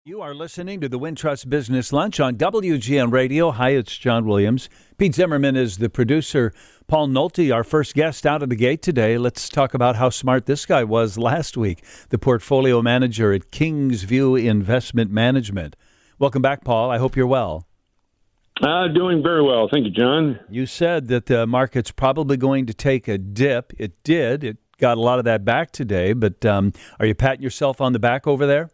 You are listening to the Wintrust Business Lunch on WGN Radio. Hi, it's John Williams. Pete Zimmerman is the producer. Paul Nolte, our first guest out of the gate today. Let's talk about how smart this guy was last week, the portfolio manager at Kingsview Investment Management. Welcome back, Paul. I hope you're well. Doing very well. Thank you, John. You said that the market's probably going to take a dip. It did. It got a lot of that back today, but are you patting yourself on the back over there?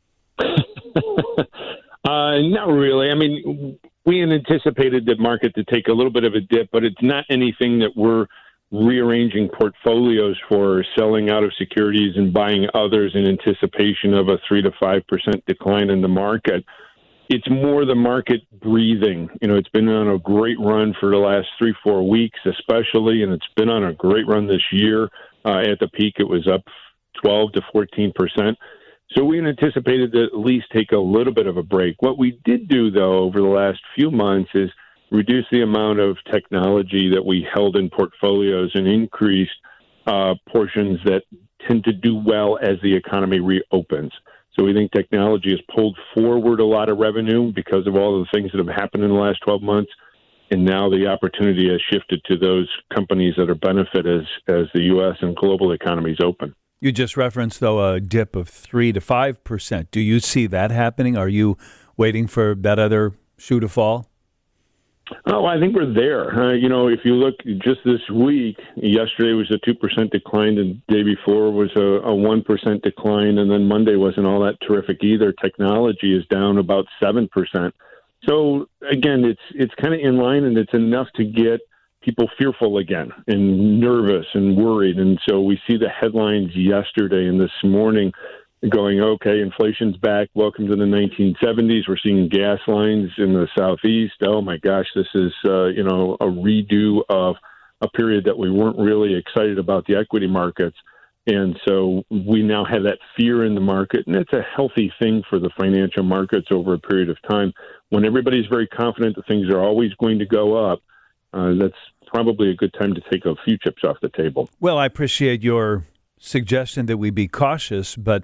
Not really. I mean, we had anticipated the market to take a little bit of a dip, but it's not anything that we're rearranging portfolios for, selling out of securities and buying others in anticipation of a 3 to 5% decline in the market. It's more the market breathing. You know, it's been on a great run for the last 3-4 weeks, especially, and it's been on a great run this year. At the peak, it was up 12 to 14%. So we anticipated to at least take a little bit of a break. What we did do, though, over the last few months is reduce the amount of technology that we held in portfolios and increased portions that tend to do well as the economy reopens. So we think technology has pulled forward a lot of revenue because of all of the things that have happened in the last 12 months. And now the opportunity has shifted to those companies that are benefit as the U.S. and global economies open. You just referenced, though, a dip of 3 to 5%. Do you see that happening? Are you waiting for that other shoe to fall? Oh, I think we're there. If you look just this week, yesterday was a 2% decline, and the day before was a 1% decline, and then Monday wasn't all that terrific either. Technology is down about 7%. So, again, it's kind of in line, and it's enough to get people fearful again and nervous and worried. And so we see the headlines yesterday and this morning going, okay, inflation's back. Welcome to the 1970s. We're seeing gas lines in the Southeast. Oh, my gosh, this is, a redo of a period that we weren't really excited about the equity markets. And so we now have that fear in the market, and it's a healthy thing for the financial markets over a period of time. When everybody's very confident that things are always going to go up, that's probably a good time to take a few chips off the table. Well, I appreciate your suggestion that we be cautious, but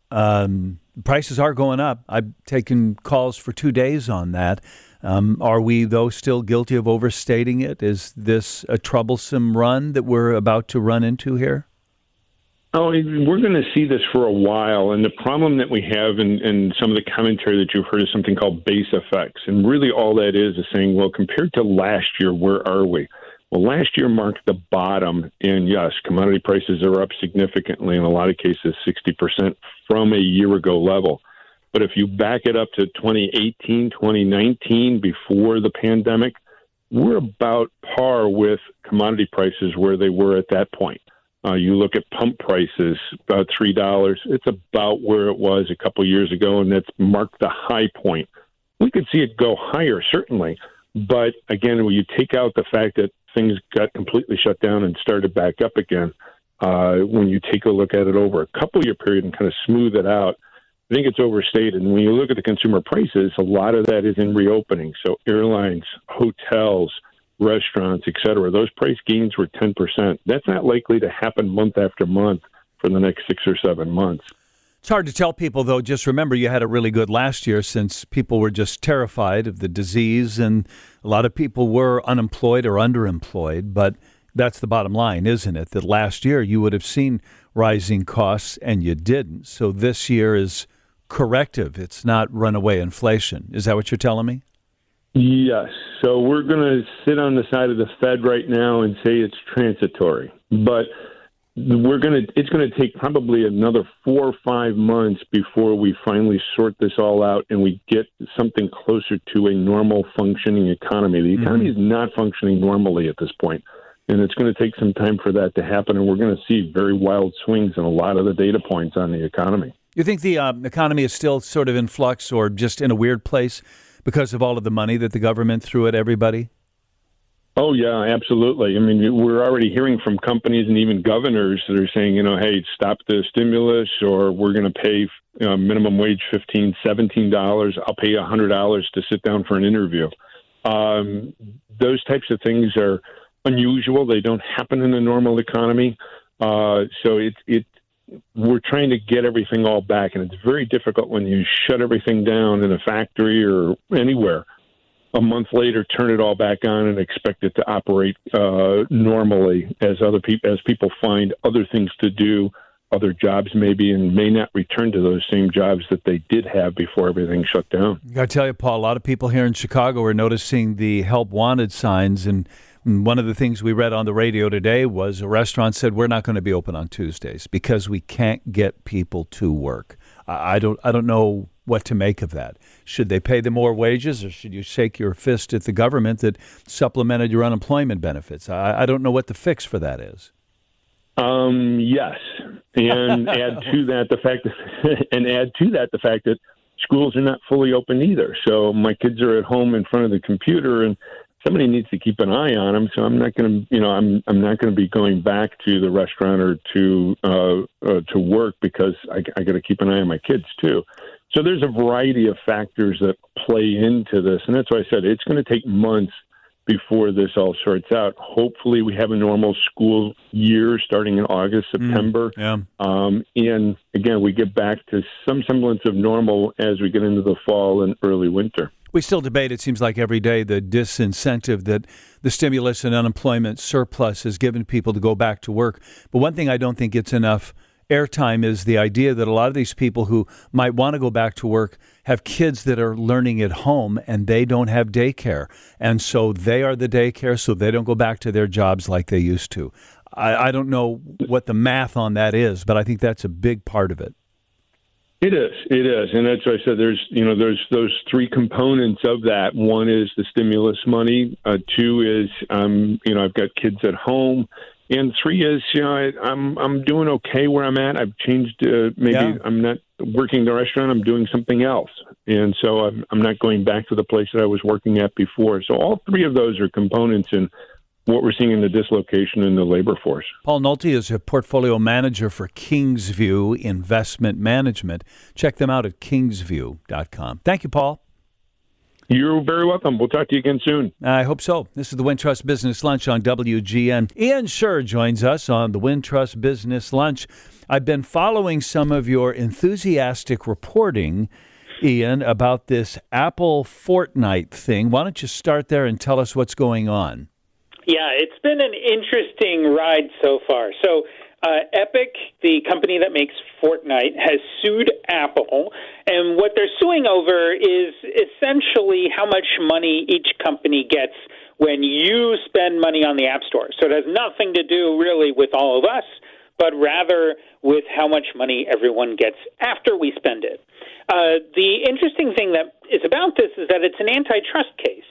prices are going up. I've taken calls for 2 days on that. Are we, though, still guilty of overstating it? Is this a troublesome run that we're about to run into here? Oh, we're going to see this for a while, and the problem that we have in some of the commentary that you've heard is something called base effects, and really all that is saying, well, compared to last year, where are we? Well, last year marked the bottom, and yes, commodity prices are up significantly, in a lot of cases 60% from a year ago level. But if you back it up to 2018, 2019, before the pandemic, we're about par with commodity prices where they were at that point. You look at pump prices, about $3. It's about where it was a couple years ago, and that's marked the high point. We could see it go higher, certainly. But, again, when you take out the fact that things got completely shut down and started back up again, when you take a look at it over a couple-year period and kind of smooth it out, I think it's overstated. And when you look at the consumer prices, a lot of that is in reopening. So airlines, hotels, restaurants, et cetera, those price gains were 10%. That's not likely to happen month after month for the next 6 or 7 months. It's hard to tell people, though. Just remember, you had it really good last year since people were just terrified of the disease, and a lot of people were unemployed or underemployed. But that's the bottom line, isn't it? That last year you would have seen rising costs, and you didn't. So this year is corrective. It's not runaway inflation. Is that what you're telling me? Yes. So we're going to sit on the side of the Fed right now and say it's transitory. But it's going to take probably another 4 or 5 months before we finally sort this all out and we get something closer to a normal functioning economy. The economy is not functioning normally at this point, and it's going to take some time for that to happen, and we're going to see very wild swings in a lot of the data points on the economy. You think the economy is still sort of in flux or just in a weird place because of all of the money that the government threw at everybody? Oh, yeah, absolutely. I mean, we're already hearing from companies and even governors that are saying, hey, stop the stimulus, or we're going to pay minimum wage $15, $17. I'll pay $100 to sit down for an interview. Those types of things are unusual. They don't happen in a normal economy. So we're trying to get everything all back, and it's very difficult when you shut everything down in a factory or anywhere. A month later, turn it all back on and expect it to operate normally as people find other things to do, other jobs maybe, and may not return to those same jobs that they did have before everything shut down. I got to tell you, Paul, a lot of people here in Chicago are noticing the help wanted signs, and one of the things we read on the radio today was a restaurant said we're not going to be open on Tuesdays because we can't get people to work. I don't know what to make of that. Should they pay them more wages, or should you shake your fist at the government that supplemented your unemployment benefits? I don't know what the fix for that is. Yes, and add to that the fact that schools are not fully open either. So my kids are at home in front of the computer, and somebody needs to keep an eye on them. So I'm not going to, I'm not going to be going back to the restaurant or to work because I got to keep an eye on my kids too. So there's a variety of factors that play into this, and that's why I said it's going to take months before this all sorts out. Hopefully we have a normal school year starting in August, September. And again, we get back to some semblance of normal as we get into the fall and early winter. We still debate, it seems like every day, the disincentive that the stimulus and unemployment surplus has given people to go back to work. But one thing I don't think gets enough airtime is the idea that a lot of these people who might want to go back to work have kids that are learning at home and they don't have daycare. And so they are the daycare, so they don't go back to their jobs like they used to. I don't know what the math on that is, but I think that's a big part of it. It is, and that's why I said there's those three components of that. One is the stimulus money. Two is I've got kids at home, and three is I'm doing okay where I'm at. I've changed. I'm not working the restaurant. I'm doing something else, and so I'm not going back to the place that I was working at before. So all three of those are components in what we're seeing in the dislocation in the labor force. Paul Nolte is a portfolio manager for Kingsview Investment Management. Check them out at kingsview.com. Thank you, Paul. You're very welcome. We'll talk to you again soon. I hope so. This is the Wintrust Business Lunch on WGN. Ian Sherr joins us on the Wintrust Business Lunch. I've been following some of your enthusiastic reporting, Ian, about this Apple Fortnite thing. Why don't you start there and tell us what's going on? Yeah, it's been an interesting ride so far. So Epic, the company that makes Fortnite, has sued Apple, and what they're suing over is essentially how much money each company gets when you spend money on the App Store. So it has nothing to do really with all of us, but rather with how much money everyone gets after we spend it. The interesting thing that is about this is that it's an antitrust case.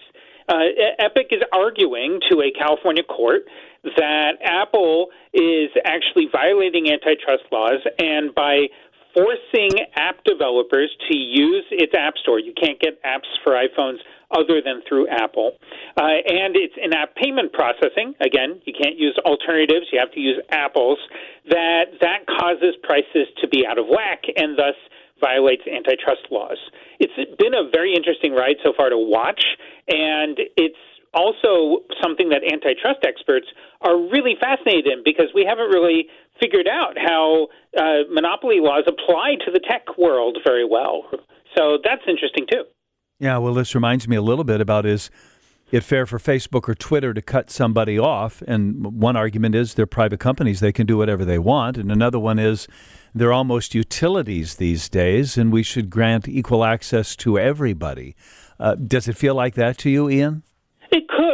Epic is arguing to a California court that Apple is actually violating antitrust laws, and by forcing app developers to use its App Store, you can't get apps for iPhones other than through Apple. And it's in-app payment processing. Again, you can't use alternatives. You have to use Apple's. That causes prices to be out of whack and thus violates antitrust laws. It's been a very interesting ride so far to watch, and it's also something that antitrust experts are really fascinated in because we haven't really figured out how monopoly laws apply to the tech world very well. So that's interesting, too. Yeah, well, this reminds me a little bit about is it fair for Facebook or Twitter to cut somebody off? And one argument is they're private companies. They can do whatever they want. And another one is they're almost utilities these days, and we should grant equal access to everybody. Does it feel like that to you, Ian? It could.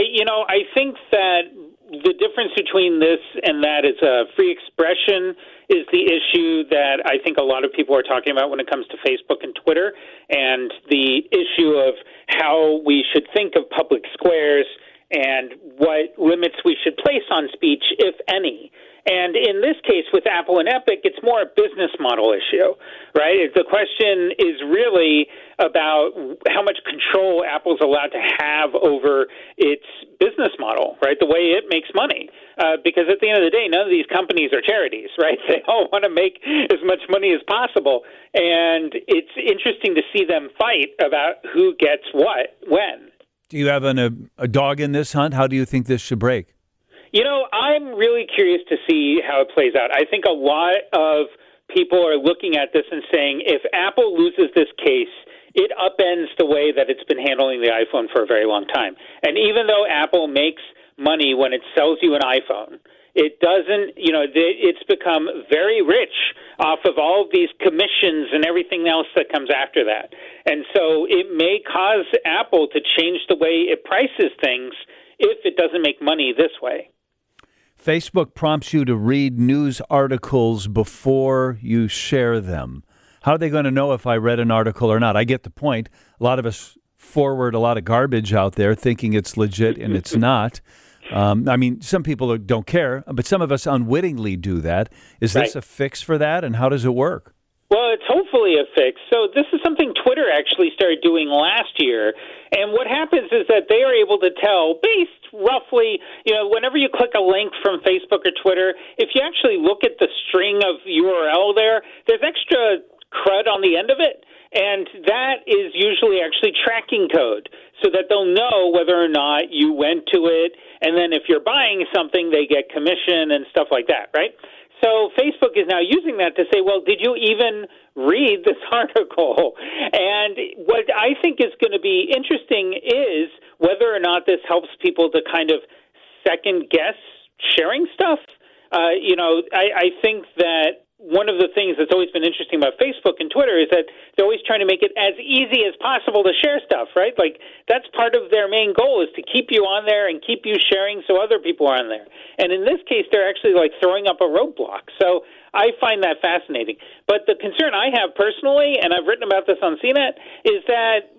I think that the difference between this and that is free expression is the issue that I think a lot of people are talking about when it comes to Facebook and Twitter, and the issue of how we should think of public squares and what limits we should place on speech, if any. And in this case, with Apple and Epic, it's more a business model issue, right? The question is really about how much control Apple's allowed to have over its business model, right? The way it makes money. Because at the end of the day, none of these companies are charities, right? They all want to make as much money as possible. And it's interesting to see them fight about who gets what, when. Do you have a dog in this hunt? How do you think this should break? I'm really curious to see how it plays out. I think a lot of people are looking at this and saying if Apple loses this case, it upends the way that it's been handling the iPhone for a very long time. And even though Apple makes money when it sells you an iPhone, it doesn't, it's become very rich off of all of these commissions and everything else that comes after that. And so it may cause Apple to change the way it prices things if it doesn't make money this way. Facebook prompts you to read news articles before you share them. How are they going to know if I read an article or not? I get the point. A lot of us forward a lot of garbage out there thinking it's legit and it's not. Some people don't care, but some of us unwittingly do that. Is this a fix for that, and how does it work? Well, it's hopefully a fix. So this is something Twitter actually started doing last year. And what happens is that they are able to tell, based roughly, whenever you click a link from Facebook or Twitter, if you actually look at the string of URL there's extra crud on the end of it. And that is usually actually tracking code so that they'll know whether or not you went to it. And then if you're buying something, they get commission and stuff like that, right? So Facebook is now using that to say, well, did you even read this article? And what I think is going to be interesting is whether or not this helps people to kind of second guess sharing stuff. I think that one of the things that's always been interesting about Facebook and Twitter is that they're always trying to make it as easy as possible to share stuff, right? Like, that's part of their main goal is to keep you on there and keep you sharing so other people are on there. And in this case, they're actually, throwing up a roadblock. So I find that fascinating. But the concern I have personally, and I've written about this on CNET, is that,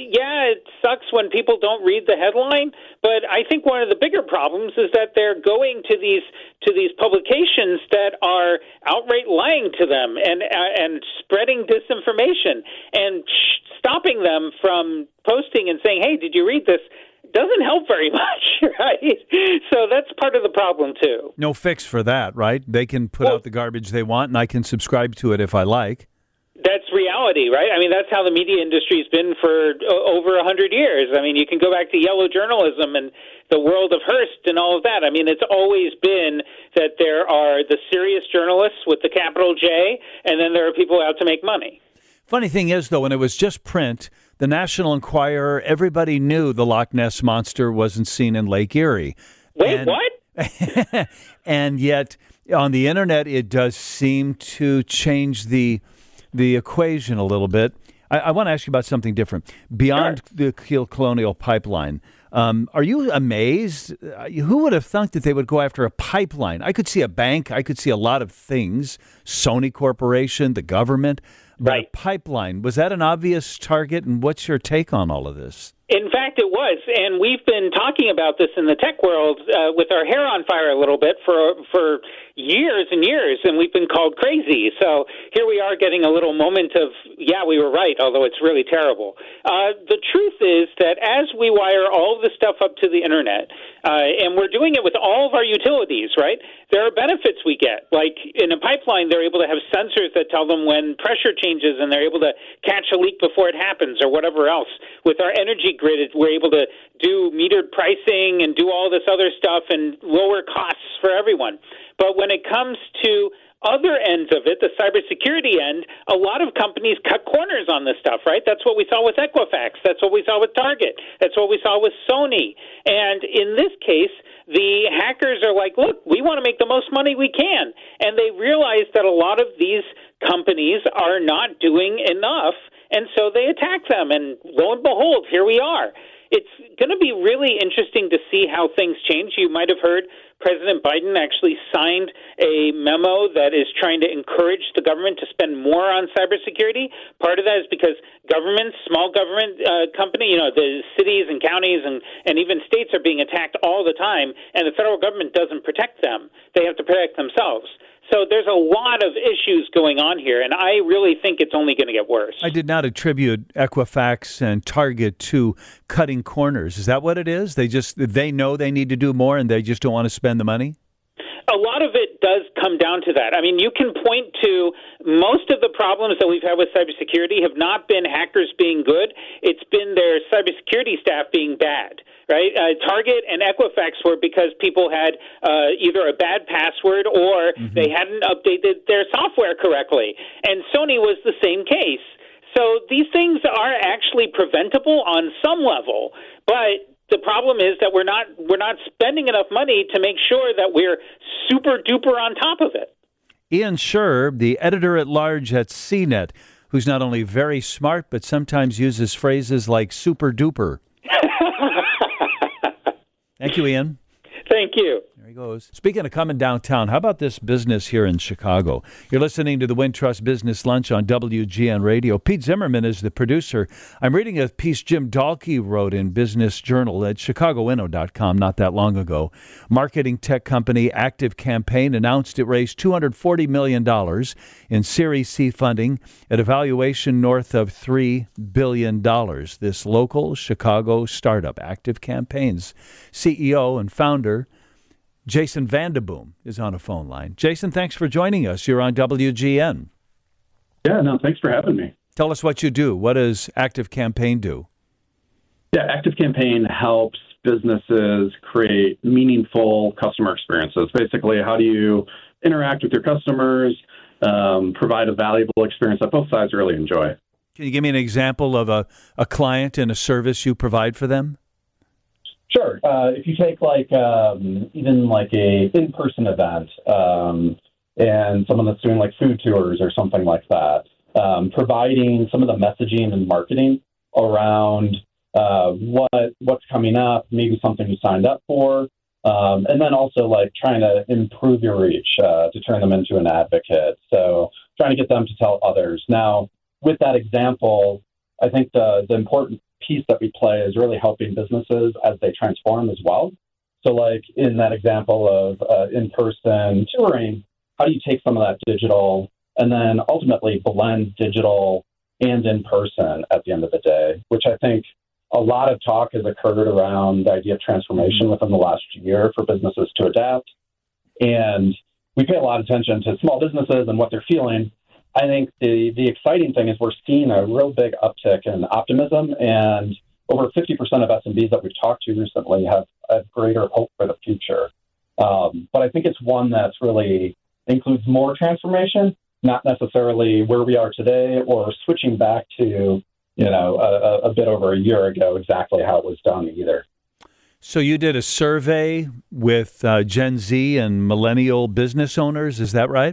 it sucks when people don't read the headline, but I think one of the bigger problems is that they're going to these publications that are outright lying to them and spreading disinformation and stopping them from posting and saying, hey, did you read this? Doesn't help very much, right? So that's part of the problem, too. No fix for that, right? They can put out the garbage they want, and I can subscribe to it if I like. That's reality, right? That's how the media industry has been for over 100 years. You can go back to yellow journalism and the world of Hearst and all of that. It's always been that there are the serious journalists with the capital J, and then there are people out to make money. Funny thing is, though, when it was just print, the National Enquirer, everybody knew the Loch Ness Monster wasn't seen in Lake Erie. Wait, what? And yet, on the Internet, it does seem to change the equation a little bit. I want to ask you about something different. Beyond the Kiel Colonial Pipeline, are you amazed? Who would have thought that they would go after a pipeline? I could see a bank. I could see a lot of things. Sony Corporation, the government. But a pipeline, was that an obvious target? And what's your take on all of this? In fact, it was, and we've been talking about this in the tech world with our hair on fire a little bit for years and years, and we've been called crazy. So here we are getting a little moment of, we were right, although it's really terrible. The truth is that as we wire all of this stuff up to the Internet, and we're doing it with all of our utilities, right, there are benefits we get. Like in a pipeline, they're able to have sensors that tell them when pressure changes, and they're able to catch a leak before it happens or whatever else. With our energy grid, we're able to do metered pricing and do all this other stuff and lower costs for everyone. But when it comes to other ends of it, the cybersecurity end, a lot of companies cut corners on this stuff, right? That's what we saw with Equifax. That's what we saw with Target. That's what we saw with Sony. And in this case, the hackers are like, look, we want to make the most money we can. And they realize that a lot of these companies are not doing enough, and so they attack them. And lo and behold, here we are. It's going to be really interesting to see how things change. You might have heard President Biden actually signed a memo that is trying to encourage the government to spend more on cybersecurity. Part of that is because governments, small government company, the cities and counties and even states are being attacked all the time, and the federal government doesn't protect them. They have to protect themselves. So there's a lot of issues going on here, and I really think it's only going to get worse. I did not attribute Equifax and Target to cutting corners. Is that what it is? They know they need to do more, and they just don't want to spend the money? A lot of it does come down to that. You can point to most of the problems that we've had with cybersecurity have not been hackers being good. It's been their cybersecurity staff being bad, right? Target and Equifax were because people had either a bad password or they hadn't updated their software correctly. And Sony was the same case. So these things are actually preventable on some level, but the problem is that we're not spending enough money to make sure that we're super duper on top of it. Ian Sherr, the editor-at-large at CNET, who's not only very smart, but sometimes uses phrases like super duper. Thank you, Ian. Thank you. There he goes. Speaking of coming downtown, how about this business here in Chicago? You're listening to the Wintrust Business Lunch on WGN Radio. Pete Zimmerman is the producer. I'm reading a piece Jim Dahlke wrote in Business Journal at ChicagoInno.com not that long ago. Marketing tech company Active Campaign announced it raised $240 million in Series C funding at a valuation north of $3 billion. This local Chicago startup, Active Campaign's CEO and founder, Jason Vandeboom, is on a phone line. Jason, thanks for joining us. You're on WGN. Yeah, no, thanks for having me. Tell us what you do. What does Active Campaign do? Yeah, Active Campaign helps businesses create meaningful customer experiences. Basically, how do you interact with your customers, provide a valuable experience that both sides really enjoy? Can you give me an example of a client and a service you provide for them? Sure. If you take even like a in-person event and someone that's doing like food tours or something like that, providing some of the messaging and marketing around what's coming up, maybe something you signed up for, and then also like trying to improve your reach to turn them into an advocate. So trying to get them to tell others. Now, with that example, I think the important piece that we play is really helping businesses as they transform as well. So like in that example of in-person touring, how do you take some of that digital and then ultimately blend digital and in-person at the end of the day, which I think a lot of talk has occurred around the idea of transformation within the last year for businesses to adapt. And we pay a lot of attention to small businesses and what they're feeling. I think the exciting thing is we're seeing a real big uptick in optimism, and over 50% of SMBs that we've talked to recently have a greater hope for the future. But I think it's one that's really includes more transformation, not necessarily where we are today or switching back to, a bit over a year ago, exactly how it was done either. So you did a survey with Gen Z and millennial business owners, is that right?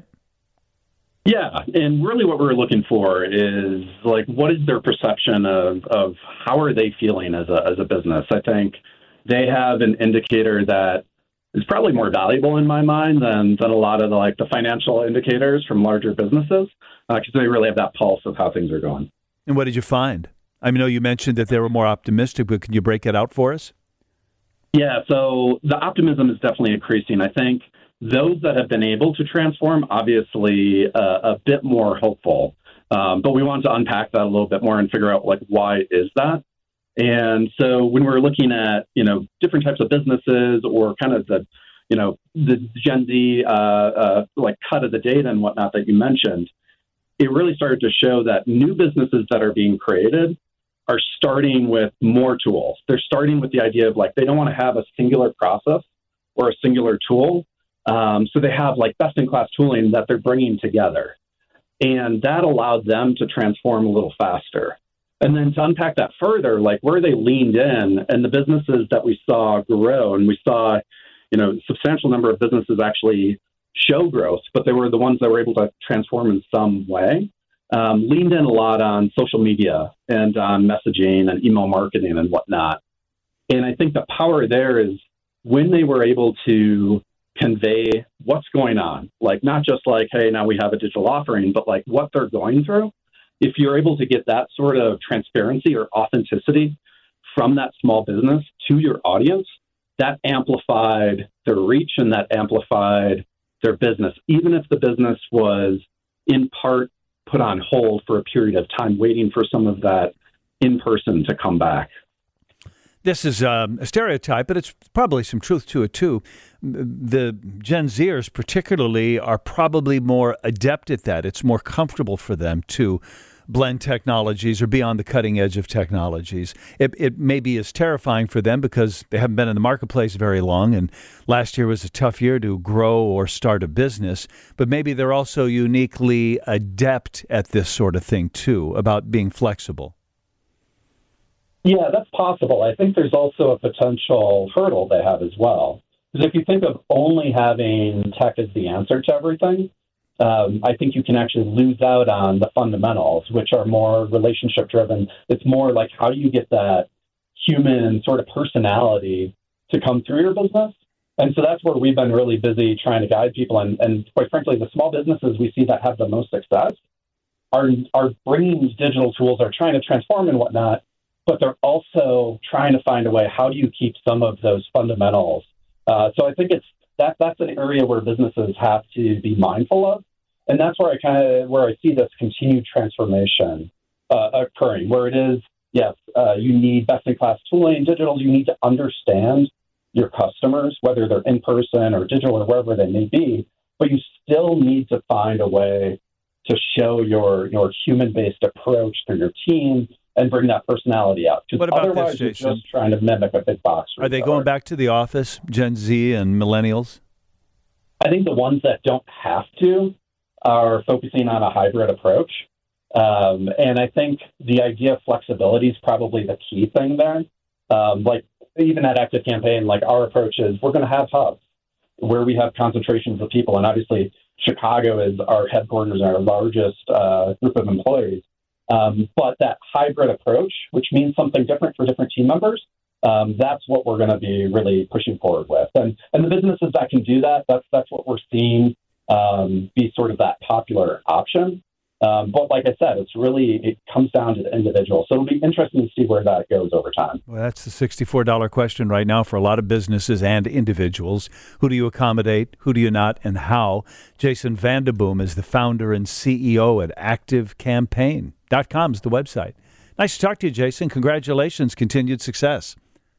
Yeah, and really what we're looking for is like, what is their perception of how are they feeling as a business? I think they have an indicator that is probably more valuable in my mind than a lot of the financial indicators from larger businesses, because they really have that pulse of how things are going. And what did you find? I know you mentioned that they were more optimistic, but can you break it out for us? Yeah, so the optimism is definitely increasing. I think those that have been able to transform, obviously a bit more hopeful. But we want to unpack that a little bit more and figure out why is that? And so when we're looking at, different types of businesses or kind of the Gen Z cut of the data and whatnot that you mentioned, it really started to show that new businesses that are being created are starting with more tools. They're starting with the idea of they don't want to have a singular process or a singular tool. So they have best-in-class tooling that they're bringing together. And that allowed them to transform a little faster. And then to unpack that further, where they leaned in and the businesses that we saw grow, and we saw, a substantial number of businesses actually show growth, but they were the ones that were able to transform in some way, leaned in a lot on social media and on messaging and email marketing and whatnot. And I think the power there is when they were able to convey what's going on, not just hey, now we have a digital offering, but what they're going through. If you're able to get that sort of transparency or authenticity from that small business to your audience, that amplified their reach and that amplified their business, even if the business was in part put on hold for a period of time, waiting for some of that in person to come back. This is a stereotype, but it's probably some truth to it, too. The Gen Zers particularly are probably more adept at that. It's more comfortable for them to blend technologies or be on the cutting edge of technologies. It maybe is terrifying for them because they haven't been in the marketplace very long, and last year was a tough year to grow or start a business, but maybe they're also uniquely adept at this sort of thing too, about being flexible. Yeah, that's possible. I think there's also a potential hurdle they have as well. Because if you think of only having tech as the answer to everything, I think you can actually lose out on the fundamentals, which are more relationship driven. It's more like, how do you get that human sort of personality to come through your business? And so that's where we've been really busy trying to guide people. And quite frankly, the small businesses we see that have the most success are bringing these digital tools, are trying to transform and whatnot, but they're also trying to find a way, how do you keep some of those fundamentals? So I think that's an area where businesses have to be mindful of, and that's where I see this continued transformation occurring. Where it is, yes, you need best-in-class tooling, digital. You need to understand your customers, whether they're in person or digital or wherever they may be, but you still need to find a way to show your human-based approach through your team and bring that personality out. What about otherwise, this, Jason? You're just trying to mimic a big box retailer. Are they going back to the office, Gen Z and millennials? I think the ones that don't have to are focusing on a hybrid approach. And I think the idea of flexibility is probably the key thing there. Like even at Active Campaign, like our approach is we're going to have hubs where we have concentrations of people. And obviously Chicago is our headquarters and our largest group of employees. But that hybrid approach, which means something different for different team members, that's what we're going to be really pushing forward with. And the businesses that can do that, that's what we're seeing be sort of that popular option. But like I said, it comes down to the individual. So it'll be interesting to see where that goes over time. Well, that's the $64 question right now for a lot of businesses and individuals. Who do you accommodate? Who do you not? And how? Jason Vanderboom is the founder and CEO at ActiveCampaign.com is the website. Nice to talk to you, Jason. Congratulations. Continued success.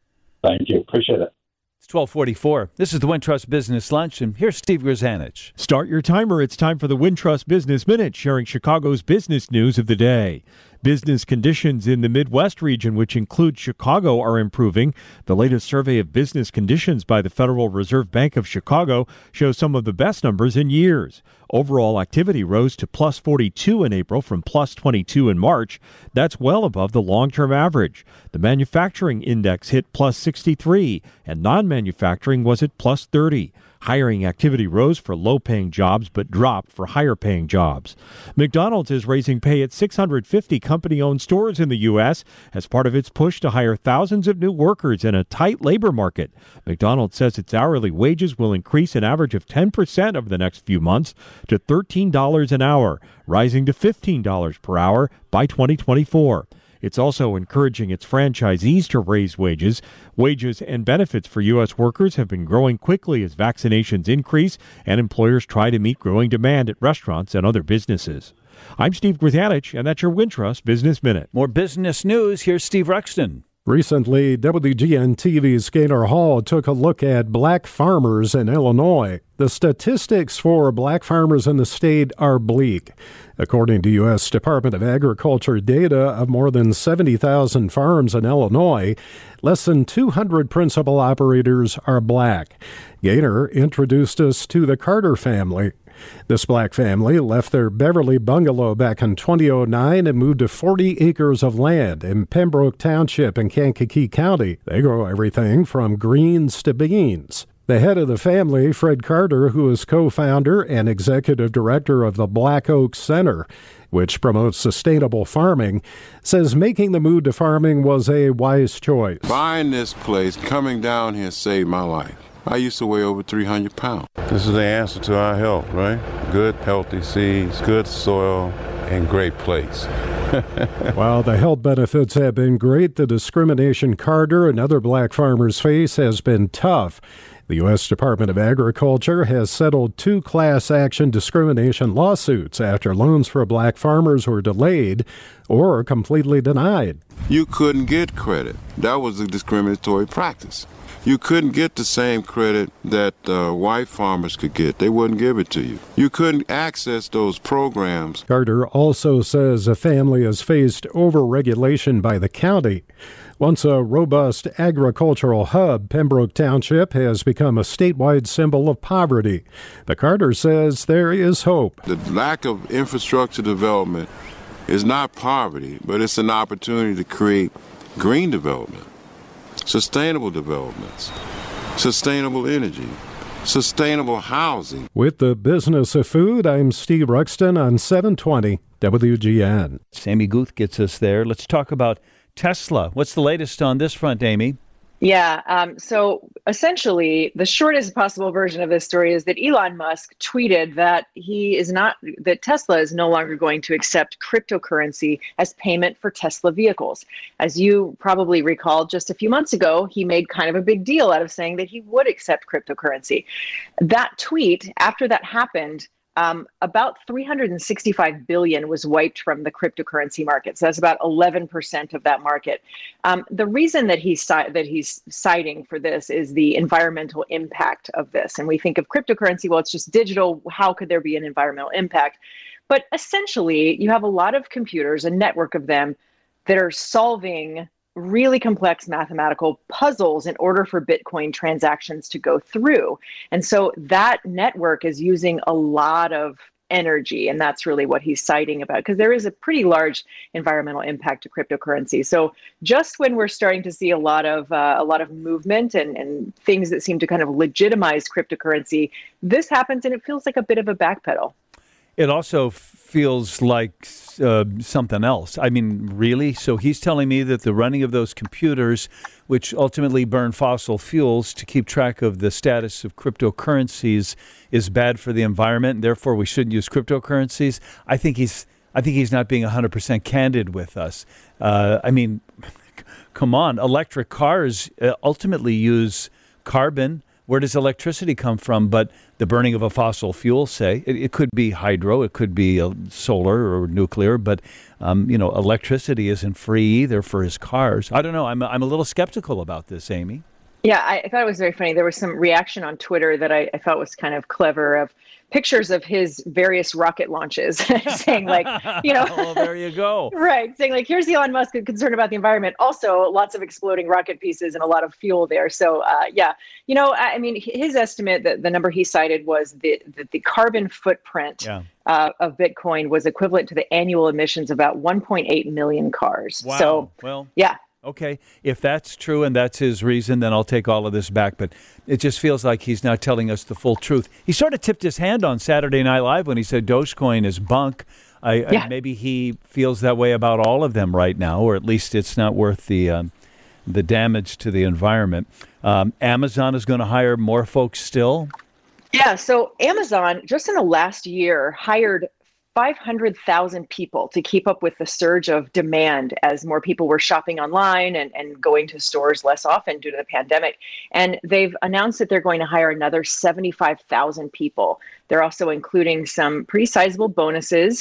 Thank you. Appreciate it. It's 12:44. This is the Wintrust Business Lunch, and here's Steve Grzanich. Start your timer. It's time for the Wintrust Business Minute, sharing Chicago's business news of the day. Business conditions in the Midwest region, which includes Chicago, are improving. The latest survey of business conditions by the Federal Reserve Bank of Chicago shows some of the best numbers in years. Overall activity rose to plus 42 in April from plus 22 in March. That's well above the long-term average. The manufacturing index hit plus 63, and non-manufacturing was at plus 30. Hiring activity rose for low-paying jobs but dropped for higher-paying jobs. McDonald's is raising pay at 650 company-owned stores in the U.S. as part of its push to hire thousands of new workers in a tight labor market. McDonald's says its hourly wages will increase an average of 10% over the next few months to $13 an hour, rising to $15 per hour by 2024. It's also encouraging its franchisees to raise wages. Wages and benefits for U.S. workers have been growing quickly as vaccinations increase and employers try to meet growing demand at restaurants and other businesses. I'm Steve Grzanich, and that's your Wintrust Business Minute. More business news. Here's Steve Ruxton. Recently, WGN-TV's Gaynor Hall took a look at black farmers in Illinois. The statistics for black farmers in the state are bleak. According to U.S. Department of Agriculture data of more than 70,000 farms in Illinois, less than 200 principal operators are black. Gaynor introduced us to the Carter family. This black family left their Beverly bungalow back in 2009 and moved to 40 acres of land in Pembroke Township in Kankakee County. They grow everything from greens to beans. The head of the family, Fred Carter, who is co-founder and executive director of the Black Oak Center, which promotes sustainable farming, says making the move to farming was a wise choice. Buying this place, coming down here saved my life. I used to weigh over 300 pounds. This is the answer to our health, right? Good, healthy seeds, good soil, and great place. While the health benefits have been great, the discrimination Carter and other black farmers face has been tough. The U.S. Department of Agriculture has settled 2 class action discrimination lawsuits after loans for black farmers were delayed or completely denied. you couldn't get credit. That was a discriminatory practice. You couldn't get the same credit that white farmers could get. They wouldn't give it to you. You couldn't access those programs. Carter also says a family has faced overregulation by the county. Once a robust agricultural hub, Pembroke Township has become a statewide symbol of poverty. But Carter says there is hope. The lack of infrastructure development is not poverty, but it's an opportunity to create green development, sustainable developments, sustainable energy, sustainable housing. With the business of food, I'm Steve Ruxton on 720 WGN. Amy Guth gets us there. Let's talk about Tesla. What's the latest on this front, Amy? Yeah. So essentially, the shortest possible version of this story is that Elon Musk tweeted that that Tesla is no longer going to accept cryptocurrency as payment for Tesla vehicles. As you probably recall, just a few months ago, he made kind of a big deal out of saying that he would accept cryptocurrency. That tweet, after that happened, about $365 billion was wiped from the cryptocurrency market. So that's about 11% of that market. The reason that he's citing for this is the environmental impact of this. And we think of cryptocurrency, well, it's just digital. How could there be an environmental impact? But essentially, you have a lot of computers, a network of them, that are solving really complex mathematical puzzles in order for Bitcoin transactions to go through. And so that network is using a lot of energy, and that's really what he's citing about, because there is a pretty large environmental impact to cryptocurrency. So just when we're starting to see a lot of movement and things that seem to kind of legitimize cryptocurrency, this happens and it feels like a bit of a backpedal. It also feels like something else. I mean, really? So he's telling me that the running of those computers, which ultimately burn fossil fuels to keep track of the status of cryptocurrencies, is bad for the environment, and therefore we shouldn't use cryptocurrencies. I think he's not being 100% candid with us. I mean, come on. Electric cars ultimately use carbon. Where does electricity come from? But the burning of a fossil fuel, say, it could be hydro, it could be solar or nuclear, but electricity isn't free either for his cars. I don't know. I'm a little skeptical about this, Amy. Yeah, I thought it was very funny. There was some reaction on Twitter that I thought was kind of clever, of pictures of his various rocket launches saying like, well, there you go. Right. Saying like, here's Elon Musk concerned about the environment. Also, lots of exploding rocket pieces and a lot of fuel there. So, I mean, his estimate, that the number he cited was that the carbon footprint of Bitcoin was equivalent to the annual emissions of about 1.8 million cars. Wow. So, well, yeah. Okay, if that's true and that's his reason, then I'll take all of this back. But it just feels like he's not telling us the full truth. He sort of tipped his hand on Saturday Night Live when he said Dogecoin is bunk. Maybe he feels that way about all of them right now, or at least it's not worth the damage to the environment. Amazon is going to hire more folks still? Yeah, so Amazon, just in the last year, hired 500,000 people to keep up with the surge of demand as more people were shopping online and going to stores less often due to the pandemic. And they've announced that they're going to hire another 75,000 people. They're also including some pretty sizable bonuses,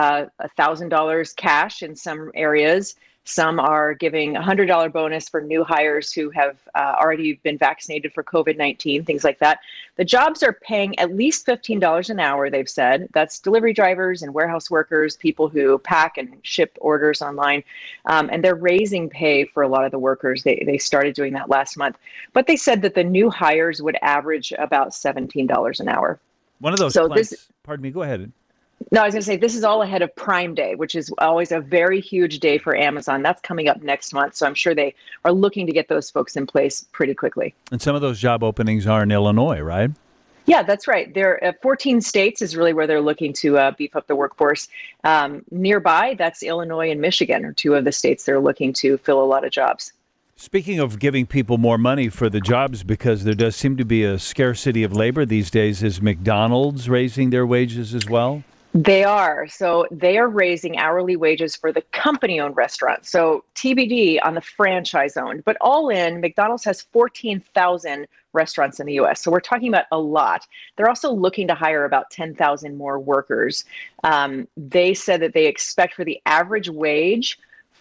$1,000 cash in some areas. Some are giving a $100 bonus for new hires who have already been vaccinated for COVID-19, things like that. The jobs are paying at least $15 an hour, they've said. That's delivery drivers and warehouse workers, people who pack and ship orders online. And they're raising pay for a lot of the workers. They started doing that last month. But they said that the new hires would average about $17 an hour. One of those plans, pardon me, go ahead. No, I was going to say, this is all ahead of Prime Day, which is always a very huge day for Amazon. That's coming up next month. So I'm sure they are looking to get those folks in place pretty quickly. And some of those job openings are in Illinois, right? Yeah, that's right. They're 14 states is really where they're looking to beef up the workforce. Nearby, that's Illinois and Michigan are two of the states they're looking to fill a lot of jobs. Speaking of giving people more money for the jobs, because there does seem to be a scarcity of labor these days, is McDonald's raising their wages as well? They are. So they are raising hourly wages for the company-owned restaurants. So TBD on the franchise-owned. But all in, McDonald's has 14,000 restaurants in the U.S. So we're talking about a lot. They're also looking to hire about 10,000 more workers. They said that they expect for the average wage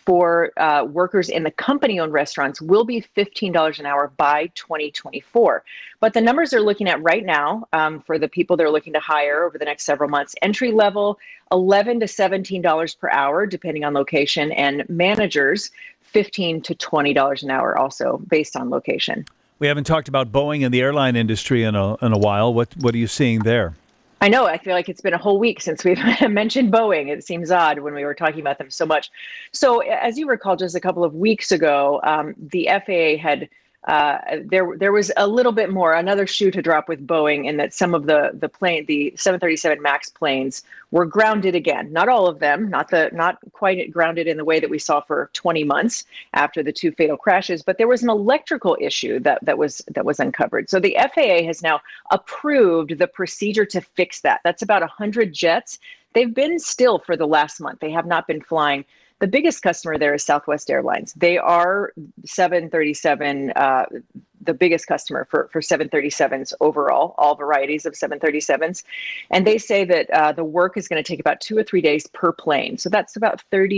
for workers in the company-owned restaurants will be $15 an hour by 2024. But the numbers they're looking at right now for the people they're looking to hire over the next several months, entry level, $11 to $17 per hour, depending on location, and managers, $15 to $20 an hour, also based on location. We haven't talked about Boeing and the airline industry in a while. What are you seeing there? I know. I feel like it's been a whole week since we've mentioned Boeing. It seems odd when we were talking about them so much. So as you recall, just a couple of weeks ago, the FAA had there was a little bit more, another shoe to drop with Boeing, in that some of the 737 MAX planes were grounded again. Not all of them, not quite grounded in the way that we saw for 20 months after the two fatal crashes, but there was an electrical issue that was uncovered. So the FAA has now approved the procedure to fix that. That's about 100 jets. They've been still for the last month. They have not been flying. The biggest customer there is Southwest Airlines. They are 737, the biggest customer for 737s overall, all varieties of 737s. And they say that the work is going to take about 2 or 3 days per plane. So that's about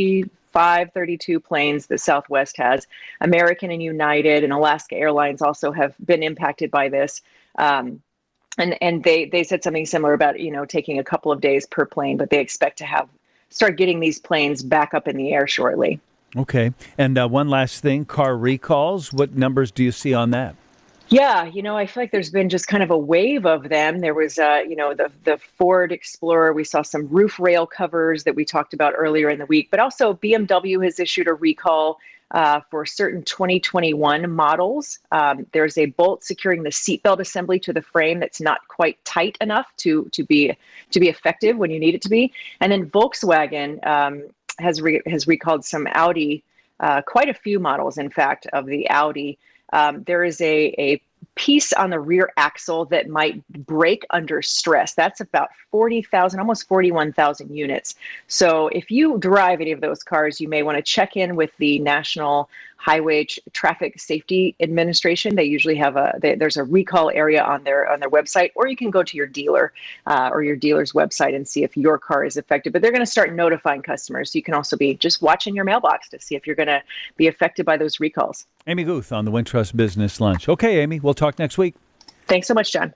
32 planes that Southwest has. American and United and Alaska Airlines also have been impacted by this. And they said something similar about, taking a couple of days per plane, but they expect to start getting these planes back up in the air shortly. Okay. And one last thing, car recalls. What numbers do you see on that? Yeah, I feel like there's been just kind of a wave of them. There was, the Ford Explorer. We saw some roof rail covers that we talked about earlier in the week, but also BMW has issued a recall for certain 2021 models. There's a bolt securing the seatbelt assembly to the frame that's not quite tight enough to be effective when you need it to be. And then Volkswagen has recalled some Audi, quite a few models, in fact, of the Audi. There is a piece on the rear axle that might break under stress. That's about 40,000, almost 41,000 units. So if you drive any of those cars, you may want to check in with the National Highway Traffic Safety Administration. They usually have there's a recall area on their website, or you can go to your dealer or your dealer's website and see if your car is affected. But they're going to start notifying customers. So you can also be just watching your mailbox to see if you're going to be affected by those recalls. Amy Guth on the Wintrust Business Lunch. Okay, Amy, we'll talk next week. Thanks so much, John.